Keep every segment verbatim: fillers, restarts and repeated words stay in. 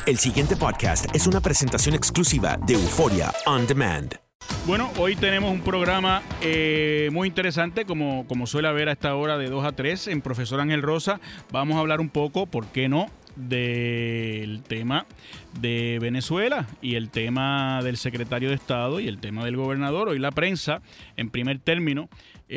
El siguiente podcast es una presentación exclusiva de Euforia On Demand. Bueno, hoy tenemos un programa eh, muy interesante, como, como suele haber a esta hora de dos a tres en Profesor Ángel Rosa. Vamos a hablar un poco, ¿por qué no?, del tema de Venezuela y el tema del secretario de Estado y el tema del gobernador. Hoy la prensa, en primer término,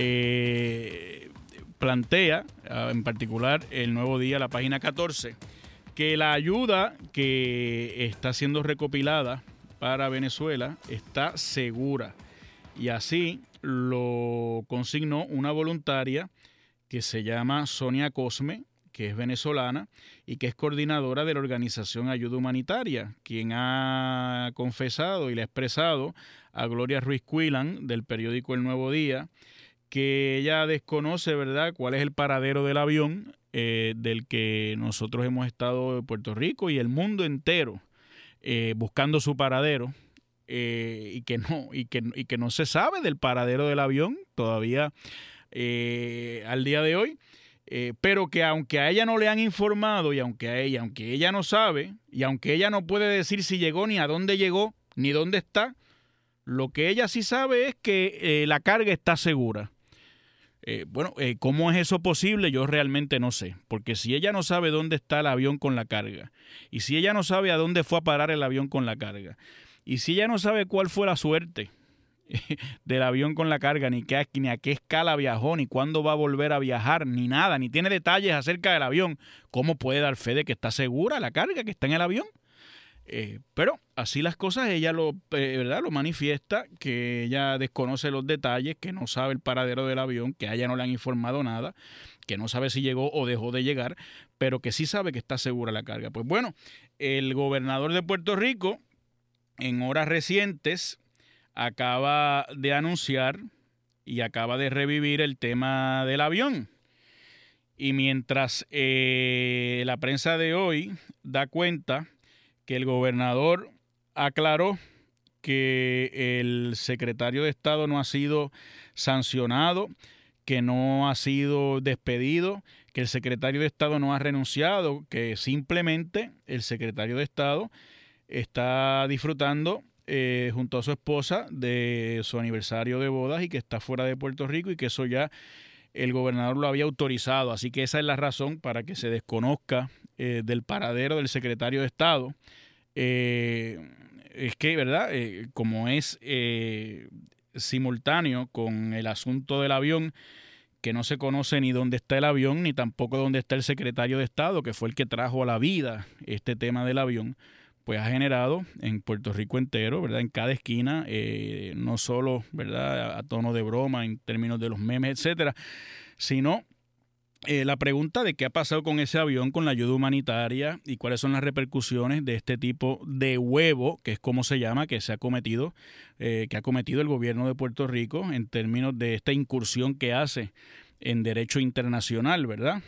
eh, plantea, en particular el Nuevo Día, la página catorce, que la ayuda que está siendo recopilada para Venezuela está segura. Y así lo consignó una voluntaria que se llama Sonia Cosme, que es venezolana y que es coordinadora de la organización Ayuda Humanitaria, quien ha confesado y le ha expresado a Gloria Ruiz Cuilan del periódico El Nuevo Día que ella desconoce, ¿verdad?, cuál es el paradero del avión eh, del que nosotros hemos estado en Puerto Rico y el mundo entero eh, buscando su paradero eh, y que no y que, y que no se sabe del paradero del avión todavía eh, al día de hoy. Eh, pero que aunque a ella no le han informado y aunque a ella, aunque ella no sabe y aunque ella no puede decir si llegó ni a dónde llegó ni dónde está, lo que ella sí sabe es que eh, la carga está segura. Eh, bueno, eh, ¿cómo es eso posible? Yo realmente no sé, porque si ella no sabe dónde está el avión con la carga y si ella no sabe a dónde fue a parar el avión con la carga y si ella no sabe cuál fue la suerte del avión con la carga, ni, qué, ni a qué escala viajó, ni cuándo va a volver a viajar, ni nada, ni tiene detalles acerca del avión, ¿cómo puede dar fe de que está segura la carga que está en el avión? Eh, pero así las cosas, ella lo, eh, ¿verdad? lo manifiesta, que ella desconoce los detalles, que no sabe el paradero del avión, que a ella no le han informado nada, que no sabe si llegó o dejó de llegar, pero que sí sabe que está segura la carga. Pues bueno, el gobernador de Puerto Rico, en horas recientes, acaba de anunciar y acaba de revivir el tema del avión. Y mientras eh, la prensa de hoy da cuenta que el gobernador aclaró que el secretario de Estado no ha sido sancionado, que no ha sido despedido, que el secretario de Estado no ha renunciado, que simplemente el secretario de Estado está disfrutando Eh, junto a su esposa de su aniversario de bodas y que está fuera de Puerto Rico y que eso ya el gobernador lo había autorizado. Así que esa es la razón para que se desconozca eh, del paradero del secretario de Estado. Eh, es que, ¿verdad? Eh, como es eh, simultáneo con el asunto del avión, que no se conoce ni dónde está el avión, ni tampoco dónde está el secretario de Estado, que fue el que trajo a la vida este tema del avión, pues ha generado en Puerto Rico entero, ¿verdad?, en cada esquina, eh, no solo, ¿verdad?, a, a tono de broma en términos de los memes, etcétera, sino eh, la pregunta de qué ha pasado con ese avión, con la ayuda humanitaria y cuáles son las repercusiones de este tipo de huevo, que es como se llama, que se ha cometido, eh, que ha cometido el gobierno de Puerto Rico en términos de esta incursión que hace en derecho internacional, ¿verdad?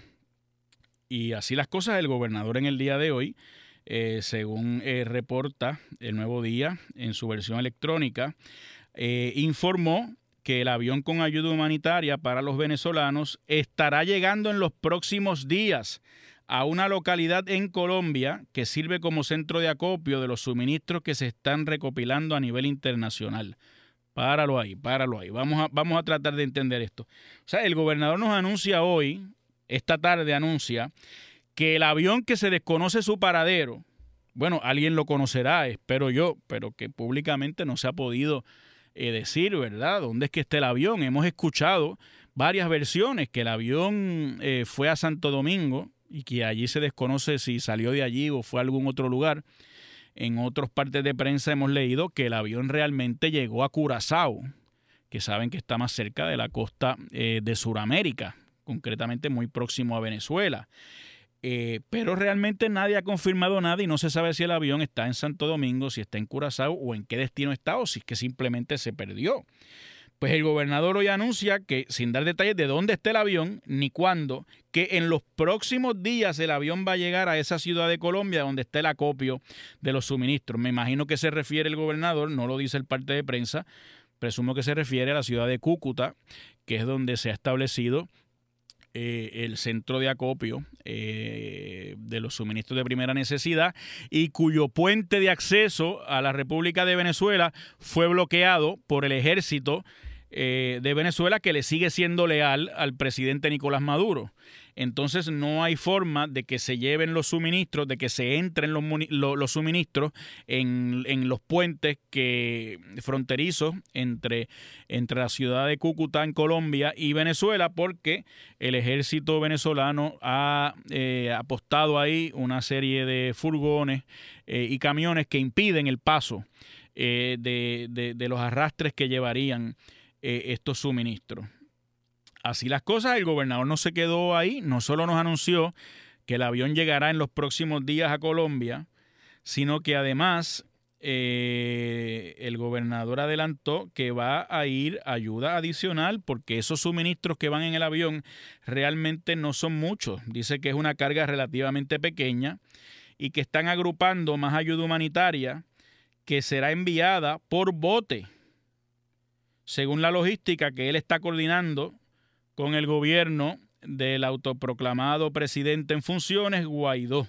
Y así las cosas, el gobernador en el día de hoy, Eh, según eh, reporta El Nuevo Día en su versión electrónica, eh, informó que el avión con ayuda humanitaria para los venezolanos estará llegando en los próximos días a una localidad en Colombia que sirve como centro de acopio de los suministros que se están recopilando a nivel internacional. Páralo ahí, páralo ahí. Vamos a, vamos a tratar de entender esto. O sea, el gobernador nos anuncia hoy, esta tarde anuncia, que el avión que se desconoce su paradero, bueno, alguien lo conocerá, espero yo, pero que públicamente no se ha podido eh, decir, ¿verdad?, dónde es que está el avión. Hemos escuchado varias versiones, que el avión eh, fue a Santo Domingo y que allí se desconoce si salió de allí o fue a algún otro lugar. En otras partes de prensa hemos leído que el avión realmente llegó a Curazao, que saben que está más cerca de la costa eh, de Sudamérica, concretamente muy próximo a Venezuela. Eh, pero realmente nadie ha confirmado nada y no se sabe si el avión está en Santo Domingo, si está en Curazao o en qué destino está o si es que simplemente se perdió. Pues el gobernador hoy anuncia que, sin dar detalles de dónde está el avión ni cuándo, que en los próximos días el avión va a llegar a esa ciudad de Colombia donde está el acopio de los suministros. Me imagino que se refiere el gobernador, no lo dice el parte de prensa, presumo que se refiere a la ciudad de Cúcuta, que es donde se ha establecido eh, el centro de acopio eh, de los suministros de primera necesidad y cuyo puente de acceso a la República de Venezuela fue bloqueado por el ejército eh, de Venezuela, que le sigue siendo leal al presidente Nicolás Maduro. Entonces no hay forma de que se lleven los suministros, de que se entren los, los, los suministros en, en los puentes que, fronterizos entre, entre la ciudad de Cúcuta en Colombia y Venezuela, porque el ejército venezolano ha eh, apostado ahí una serie de furgones eh, y camiones que impiden el paso eh, de, de, de los arrastres que llevarían eh, estos suministros. Así las cosas, el gobernador no se quedó ahí, no solo nos anunció que el avión llegará en los próximos días a Colombia, sino que además eh, el gobernador adelantó que va a ir ayuda adicional porque esos suministros que van en el avión realmente no son muchos. Dice que es una carga relativamente pequeña y que están agrupando más ayuda humanitaria que será enviada por bote, según la logística que él está coordinando con el gobierno del autoproclamado presidente en funciones, Guaidó.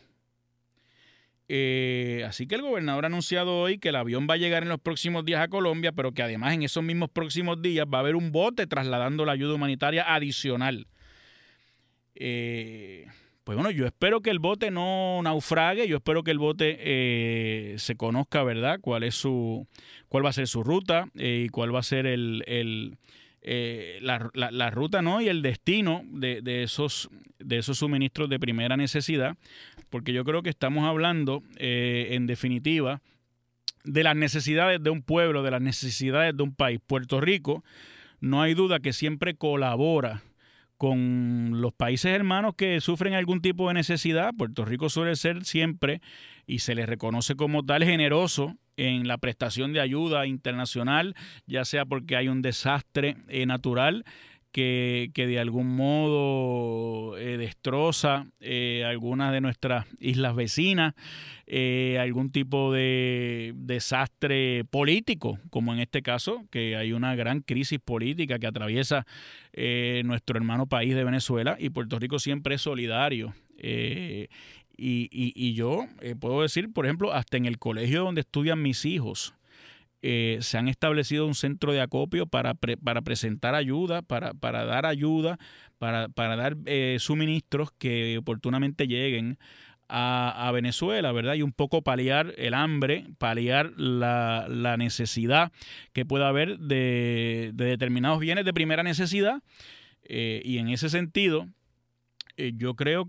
Eh, así que el gobernador ha anunciado hoy que el avión va a llegar en los próximos días a Colombia, pero que además en esos mismos próximos días va a haber un bote trasladando la ayuda humanitaria adicional. Eh, pues bueno, yo espero que el bote no naufrague, yo espero que el bote eh, se conozca, ¿verdad?, cuál es su, cuál va a ser su ruta eh, y cuál va a ser el... el Eh, la, la, la ruta, ¿no?, y el destino de, de, esos, de esos suministros de primera necesidad, porque yo creo que estamos hablando, eh, en definitiva, de las necesidades de un pueblo, de las necesidades de un país. Puerto Rico, no hay duda que siempre colabora con los países hermanos que sufren algún tipo de necesidad. Puerto Rico suele ser siempre, y se le reconoce como tal, generoso en la prestación de ayuda internacional, ya sea porque hay un desastre eh, natural que, que de algún modo eh, destroza eh, algunas de nuestras islas vecinas, eh, algún tipo de desastre político, como en este caso, que hay una gran crisis política que atraviesa eh, nuestro hermano país de Venezuela, y Puerto Rico siempre es solidario. Eh, Y, y, y yo eh, puedo decir, por ejemplo, hasta en el colegio donde estudian mis hijos, eh, se han establecido un centro de acopio para, pre, para presentar ayuda, para, para dar ayuda, para, para dar eh, suministros que oportunamente lleguen a, a Venezuela, ¿verdad? Y un poco paliar el hambre, paliar la, la necesidad que pueda haber de, de determinados bienes de primera necesidad. Eh, y en ese sentido, yo creo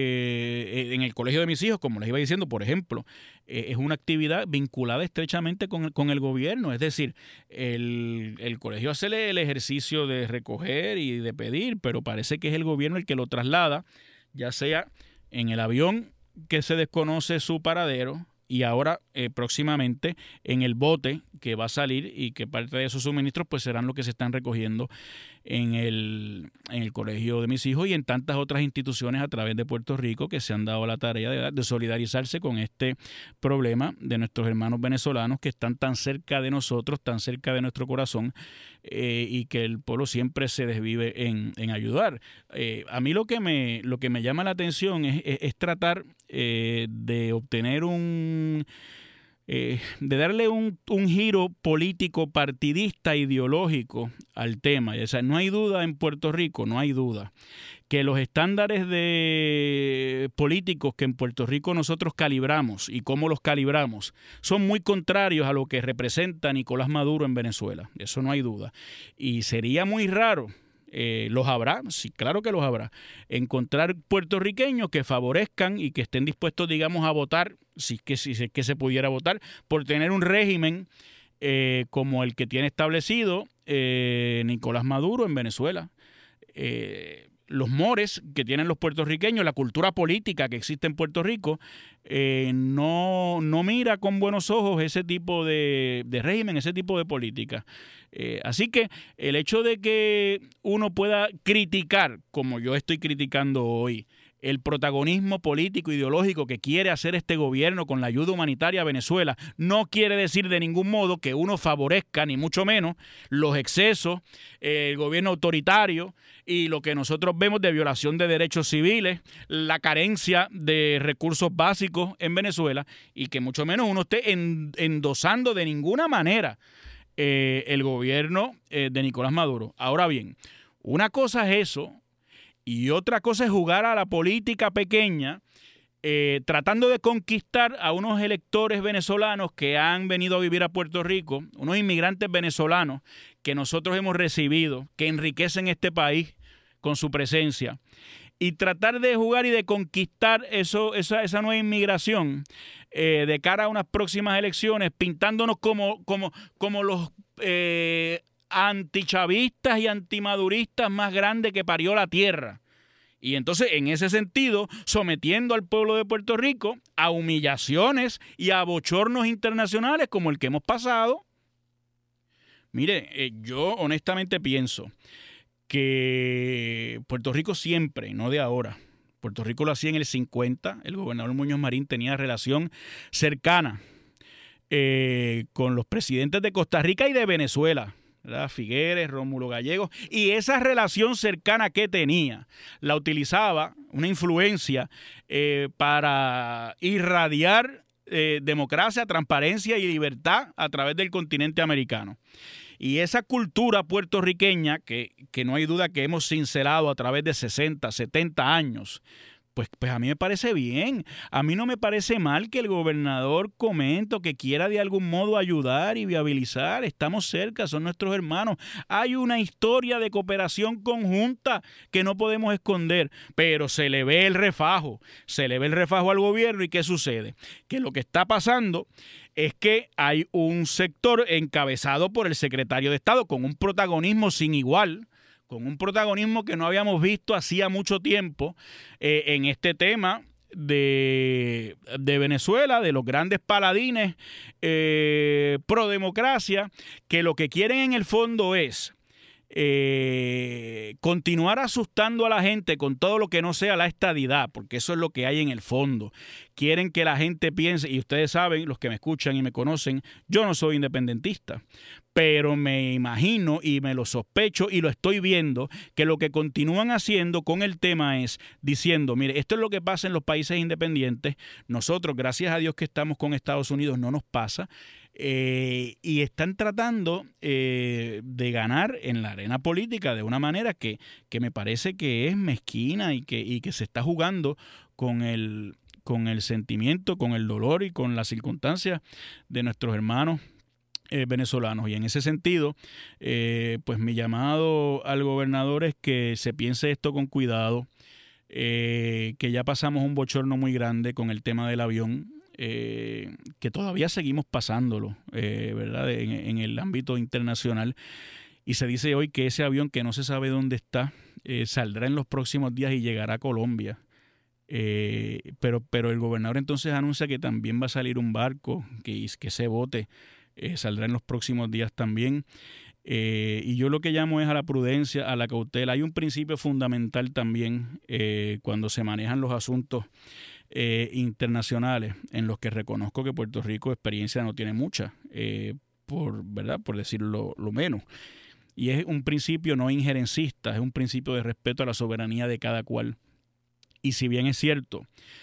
que en el colegio de mis hijos, como les iba diciendo, por ejemplo, es una actividad vinculada estrechamente con el, con el gobierno. Es decir, el, el colegio hace el ejercicio de recoger y de pedir, pero parece que es el gobierno el que lo traslada, ya sea en el avión que se desconoce su paradero, y ahora eh, próximamente en el bote que va a salir, y que parte de esos suministros pues serán los que se están recogiendo en el, en el colegio de mis hijos y en tantas otras instituciones a través de Puerto Rico que se han dado la tarea de, de solidarizarse con este problema de nuestros hermanos venezolanos que están tan cerca de nosotros, tan cerca de nuestro corazón, eh, y que el pueblo siempre se desvive en, en ayudar. Eh, a mí lo que me, lo que me llama la atención es, es, es tratar eh, de obtener un... Eh, de darle un, un giro político, partidista, ideológico al tema. O sea, no hay duda en Puerto Rico, no hay duda, que los estándares de políticos que en Puerto Rico nosotros calibramos y cómo los calibramos son muy contrarios a lo que representa Nicolás Maduro en Venezuela. Eso no hay duda. Y sería muy raro, Eh, los habrá, sí, claro que los habrá, encontrar puertorriqueños que favorezcan y que estén dispuestos, digamos, a votar, si es que, si es que se pudiera votar, por tener un régimen eh, como el que tiene establecido eh, Nicolás Maduro en Venezuela. Eh, los mores que tienen los puertorriqueños, la cultura política que existe en Puerto Rico, eh, no, no mira con buenos ojos ese tipo de, de régimen, ese tipo de política. Eh, así que el hecho de que uno pueda criticar, como yo estoy criticando hoy, el protagonismo político ideológico que quiere hacer este gobierno con la ayuda humanitaria a Venezuela no quiere decir de ningún modo que uno favorezca, ni mucho menos, los excesos, eh, el gobierno autoritario y lo que nosotros vemos de violación de derechos civiles, la carencia de recursos básicos en Venezuela, y que mucho menos uno esté en, endosando de ninguna manera eh, el gobierno eh, de Nicolás Maduro. Ahora bien, una cosa es eso, y otra cosa es jugar a la política pequeña, eh, tratando de conquistar a unos electores venezolanos que han venido a vivir a Puerto Rico, unos inmigrantes venezolanos que nosotros hemos recibido, que enriquecen este país con su presencia, y tratar de jugar y de conquistar eso, esa, esa nueva inmigración eh, de cara a unas próximas elecciones, pintándonos como, como, como los eh, antichavistas y antimaduristas más grandes que parió la tierra. Y entonces, en ese sentido, sometiendo al pueblo de Puerto Rico a humillaciones y a bochornos internacionales como el que hemos pasado. Mire, eh, yo honestamente pienso que Puerto Rico siempre, no de ahora, Puerto Rico lo hacía en el cincuenta, el gobernador Muñoz Marín tenía relación cercana eh, con los presidentes de Costa Rica y de Venezuela, ¿verdad? Figueres, Rómulo Gallegos, y esa relación cercana que tenía la utilizaba, una influencia eh, para irradiar eh, democracia, transparencia y libertad a través del continente americano. Y esa cultura puertorriqueña, que, que no hay duda que hemos cincelado a través de sesenta, setenta años, Pues, pues a mí me parece bien. A mí no me parece mal que el gobernador comente que quiera de algún modo ayudar y viabilizar. Estamos cerca, son nuestros hermanos. Hay una historia de cooperación conjunta que no podemos esconder, pero se le ve el refajo, se le ve el refajo al gobierno. ¿Y qué sucede? Que lo que está pasando es que hay un sector encabezado por el secretario de Estado con un protagonismo sin igual, con un protagonismo que no habíamos visto hacía mucho tiempo eh, en este tema de, de Venezuela, de los grandes paladines eh, pro democracia, que lo que quieren en el fondo es eh, continuar asustando a la gente con todo lo que no sea la estadidad, porque eso es lo que hay en el fondo. Quieren que la gente piense, y ustedes saben, los que me escuchan y me conocen, yo no soy independentista, pero me imagino y me lo sospecho y lo estoy viendo, que lo que continúan haciendo con el tema es diciendo, mire, esto es lo que pasa en los países independientes, nosotros, gracias a Dios que estamos con Estados Unidos, no nos pasa, eh, y están tratando eh, de ganar en la arena política de una manera que, que me parece que es mezquina y que, y que se está jugando con el, con el sentimiento, con el dolor y con las circunstancias de nuestros hermanos Eh, venezolanos. Y en ese sentido, eh, pues mi llamado al gobernador es que se piense esto con cuidado, eh, que ya pasamos un bochorno muy grande con el tema del avión, eh, que todavía seguimos pasándolo, eh, ¿verdad? En, en el ámbito internacional. Y se dice hoy que ese avión, que no se sabe dónde está, eh, saldrá en los próximos días y llegará a Colombia. Eh, pero, pero el gobernador entonces anuncia que también va a salir un barco, que, que ese bote Eh, saldrá en los próximos días también. Eh, y yo lo que llamo es a la prudencia, a la cautela. Hay un principio fundamental también eh, cuando se manejan los asuntos eh, internacionales, en los que reconozco que Puerto Rico experiencia no tiene mucha, eh, por, ¿verdad? Por decirlo lo menos. Y es un principio no injerencista, es un principio de respeto a la soberanía de cada cual. Y si bien es cierto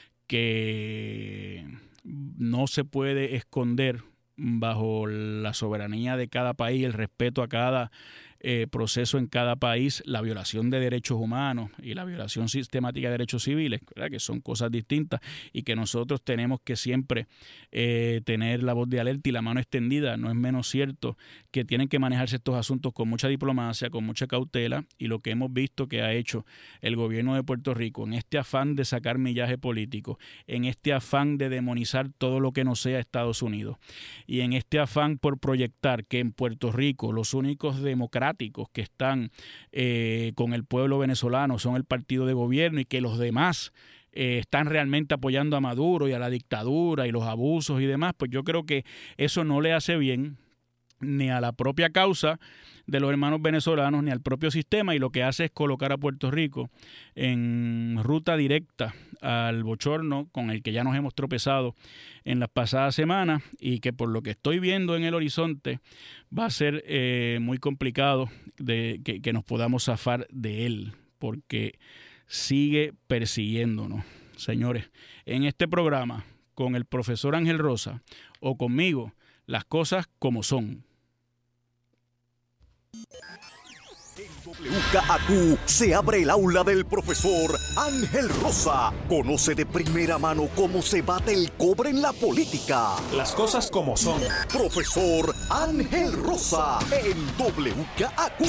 que no se puede esconder bajo la soberanía de cada país, el respeto a cada eh, proceso en cada país, la violación de derechos humanos y la violación sistemática de derechos civiles, ¿verdad? Que son cosas distintas y que nosotros tenemos que siempre eh, tener la voz de alerta y la mano extendida. No es menos cierto que tienen que manejarse estos asuntos con mucha diplomacia, con mucha cautela, y lo que hemos visto que ha hecho el gobierno de Puerto Rico en este afán de sacar millaje político, en este afán de demonizar todo lo que no sea Estados Unidos y en este afán por proyectar que en Puerto Rico los únicos democráticos que están eh, con el pueblo venezolano son el partido de gobierno y que los demás eh, están realmente apoyando a Maduro y a la dictadura y los abusos y demás, pues yo creo que eso no le hace bien ni a la propia causa de los hermanos venezolanos, ni al propio sistema, y lo que hace es colocar a Puerto Rico en ruta directa al bochorno con el que ya nos hemos tropezado en las pasadas semanas y que por lo que estoy viendo en el horizonte va a ser eh, muy complicado de que, que nos podamos zafar de él, porque sigue persiguiéndonos. Señores, en este programa, con el profesor Ángel Rosa o conmigo, las cosas como son. En W K A Q se abre el aula del profesor Ángel Rosa. Conoce de primera mano cómo se bate el cobre en la política. Las cosas como son. Profesor Ángel Rosa en W K A Q.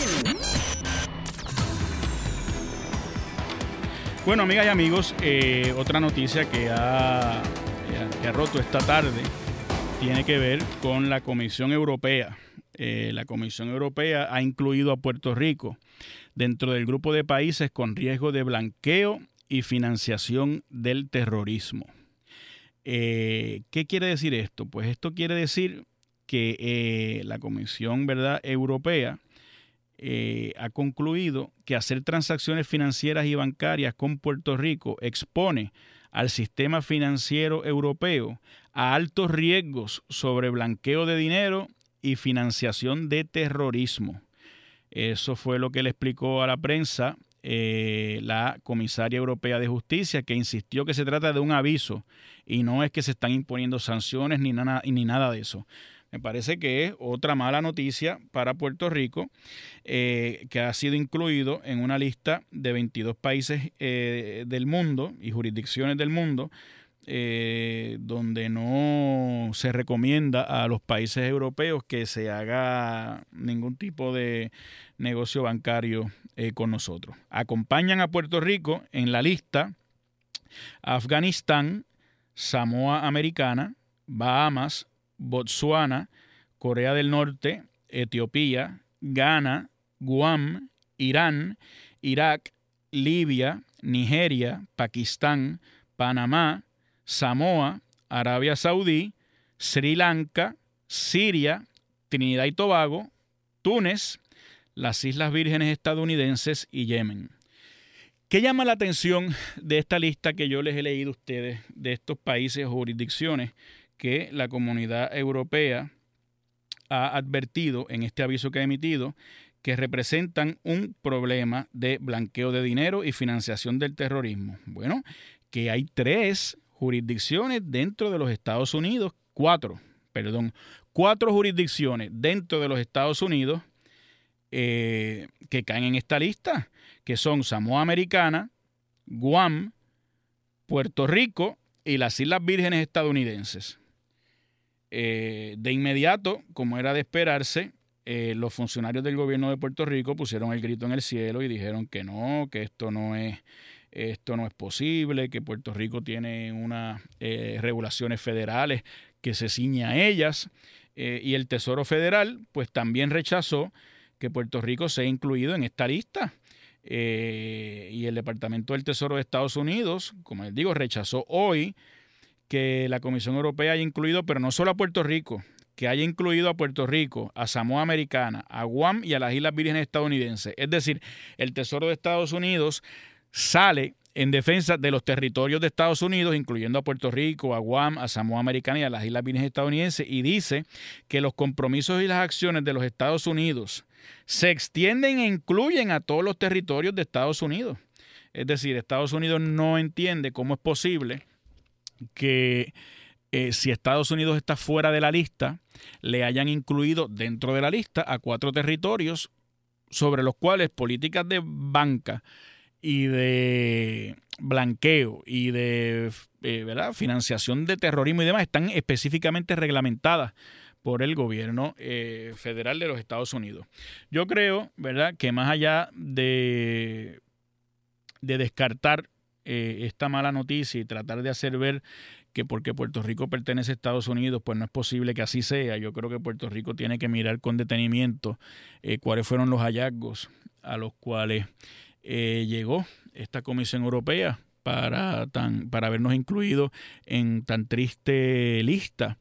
Bueno, amigas y amigos, eh, otra noticia que ha, que ha roto esta tarde tiene que ver con la Comisión Europea. Eh, la Comisión Europea ha incluido a Puerto Rico dentro del grupo de países con riesgo de blanqueo y financiación del terrorismo. Eh, ¿Qué quiere decir esto? Pues esto quiere decir que eh, la Comisión, ¿verdad?, Europea eh, ha concluido que hacer transacciones financieras y bancarias con Puerto Rico expone al sistema financiero europeo a altos riesgos sobre blanqueo de dinero y financiación de terrorismo. Eso fue lo que le explicó a la prensa eh, la comisaria europea de justicia, que insistió que se trata de un aviso y no es que se están imponiendo sanciones ni nada, ni nada de eso. Me parece que es otra mala noticia para Puerto Rico, eh, que ha sido incluido en una lista de veintidós países eh, del mundo y jurisdicciones del mundo, Eh, donde no se recomienda a los países europeos que se haga ningún tipo de negocio bancario eh, con nosotros. Acompañan a Puerto Rico en la lista Afganistán, Samoa Americana, Bahamas, Botsuana, Corea del Norte, Etiopía, Ghana, Guam, Irán, Irak, Libia, Nigeria, Pakistán, Panamá, Samoa, Arabia Saudí, Sri Lanka, Siria, Trinidad y Tobago, Túnez, las Islas Vírgenes estadounidenses y Yemen. ¿Qué llama la atención de esta lista que yo les he leído a ustedes de estos países o jurisdicciones que la Comunidad Europea ha advertido en este aviso que ha emitido que representan un problema de blanqueo de dinero y financiación del terrorismo? Bueno, que hay tres jurisdicciones dentro de los Estados Unidos, cuatro, perdón, cuatro jurisdicciones dentro de los Estados Unidos eh, que caen en esta lista, que son Samoa Americana, Guam, Puerto Rico y las Islas Vírgenes estadounidenses. Eh, de inmediato, como era de esperarse, eh, los funcionarios del gobierno de Puerto Rico pusieron el grito en el cielo y dijeron que no, que esto no es Esto no es posible, que Puerto Rico tiene unas eh, regulaciones federales que se ciñen a ellas, eh, y el Tesoro Federal pues también rechazó que Puerto Rico sea incluido en esta lista. Eh, y el Departamento del Tesoro de Estados Unidos, como les digo, rechazó hoy que la Comisión Europea haya incluido, pero no solo a Puerto Rico, que haya incluido a Puerto Rico, a Samoa Americana, a Guam y a las Islas Vírgenes estadounidenses. Es decir, el Tesoro de Estados Unidos sale en defensa de los territorios de Estados Unidos, incluyendo a Puerto Rico, a Guam, a Samoa Americana y a las Islas Vírgenes estadounidenses, y dice que los compromisos y las acciones de los Estados Unidos se extienden e incluyen a todos los territorios de Estados Unidos. Es decir, Estados Unidos no entiende cómo es posible que eh, si Estados Unidos está fuera de la lista, le hayan incluido dentro de la lista a cuatro territorios sobre los cuales políticas de banca y de blanqueo y de eh, ¿verdad? financiación de terrorismo y demás están específicamente reglamentadas por el gobierno eh, federal de los Estados Unidos. Yo creo, ¿verdad?, que más allá de, de descartar eh, esta mala noticia y tratar de hacer ver que porque Puerto Rico pertenece a Estados Unidos, pues no es posible que así sea. Yo creo que Puerto Rico tiene que mirar con detenimiento eh, cuáles fueron los hallazgos a los cuales Eh, llegó esta Comisión Europea, para, tan, para habernos incluido en tan triste lista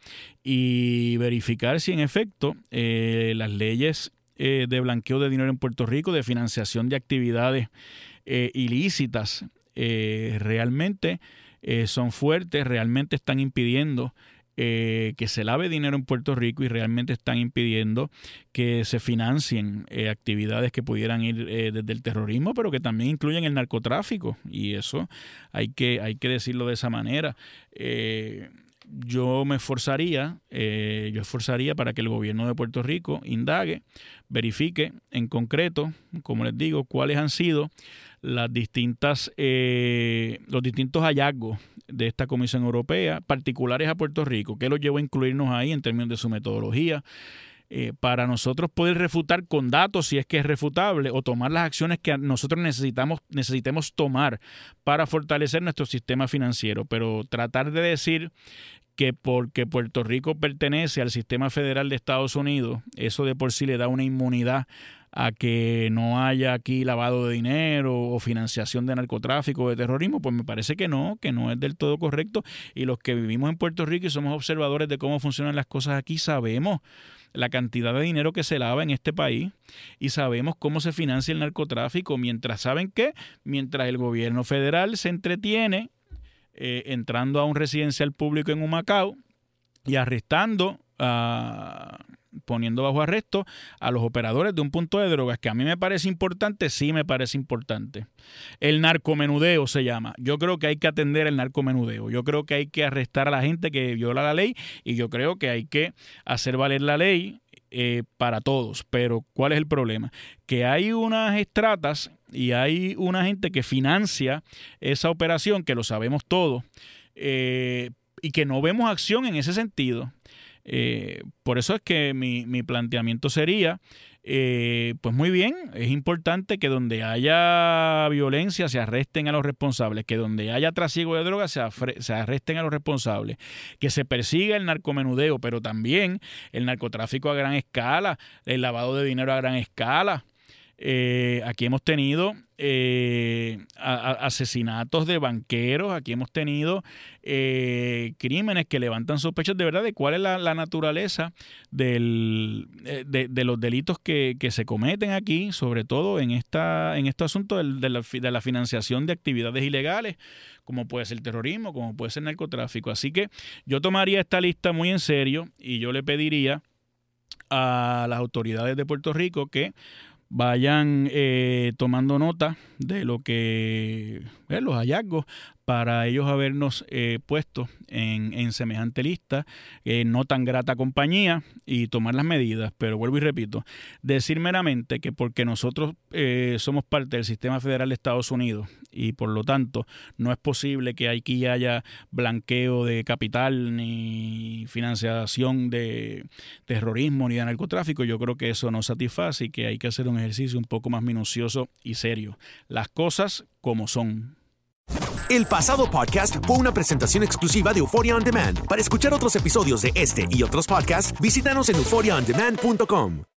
y verificar si en efecto eh, las leyes eh, de blanqueo de dinero en Puerto Rico, de financiación de actividades eh, ilícitas, eh, realmente eh, son fuertes, realmente están impidiendo Eh, que se lave dinero en Puerto Rico y realmente están impidiendo que se financien eh, actividades que pudieran ir eh, desde el terrorismo, pero que también incluyen el narcotráfico, y eso hay que, hay que decirlo de esa manera. Eh, yo me esforzaría, eh, yo esforzaría para que el gobierno de Puerto Rico indague, verifique en concreto, como les digo, cuáles han sido las distintas, eh, los distintos hallazgos de esta Comisión Europea, particulares a Puerto Rico, que los llevó a incluirnos ahí en términos de su metodología, eh, para nosotros poder refutar con datos si es que es refutable o tomar las acciones que nosotros necesitamos, necesitemos tomar para fortalecer nuestro sistema financiero. Pero tratar de decir que porque Puerto Rico pertenece al sistema federal de Estados Unidos, eso de por sí le da una inmunidad a que no haya aquí lavado de dinero o financiación de narcotráfico o de terrorismo, pues me parece que no, que no es del todo correcto. Y los que vivimos en Puerto Rico y somos observadores de cómo funcionan las cosas aquí, sabemos la cantidad de dinero que se lava en este país y sabemos cómo se financia el narcotráfico, mientras, ¿saben qué? Mientras el gobierno federal se entretiene eh, entrando a un residencial público en Humacao y arrestando a... poniendo bajo arresto a los operadores de un punto de drogas, que a mí me parece importante, sí me parece importante. El narcomenudeo se llama. Yo creo que hay que atender el narcomenudeo. Yo creo que hay que arrestar a la gente que viola la ley y yo creo que hay que hacer valer la ley eh, para todos. Pero ¿cuál es el problema? Que hay unas estratas y hay una gente que financia esa operación, que lo sabemos todos, eh, y que no vemos acción en ese sentido. Eh, por eso es que mi, mi planteamiento sería, eh, pues muy bien, es importante que donde haya violencia se arresten a los responsables, que donde haya trasiego de drogas se, se arresten a los responsables, que se persiga el narcomenudeo, pero también el narcotráfico a gran escala, el lavado de dinero a gran escala. Eh, aquí hemos tenido eh, a, a asesinatos de banqueros, aquí hemos tenido eh, crímenes que levantan sospechas de verdad de cuál es la, la naturaleza del, de, de los delitos que, que se cometen aquí, sobre todo en, esta, en este asunto del, de, la, de la financiación de actividades ilegales, como puede ser terrorismo, como puede ser narcotráfico. Así que yo tomaría esta lista muy en serio y yo le pediría a las autoridades de Puerto Rico que vayan eh, tomando nota de lo que eh, los hallazgos para ellos habernos eh, puesto en, en semejante lista, eh, no tan grata compañía, y tomar las medidas. Pero vuelvo y repito, decir meramente que porque nosotros eh, somos parte del sistema federal de Estados Unidos y por lo tanto no es posible que aquí haya blanqueo de capital ni financiación de terrorismo ni de narcotráfico, yo creo que eso no satisface y que hay que hacer un ejercicio un poco más minucioso y serio. Las cosas como son. El pasado podcast fue una presentación exclusiva de Euphoria On Demand. Para escuchar otros episodios de este y otros podcasts, visítanos en euphoria on demand punto com.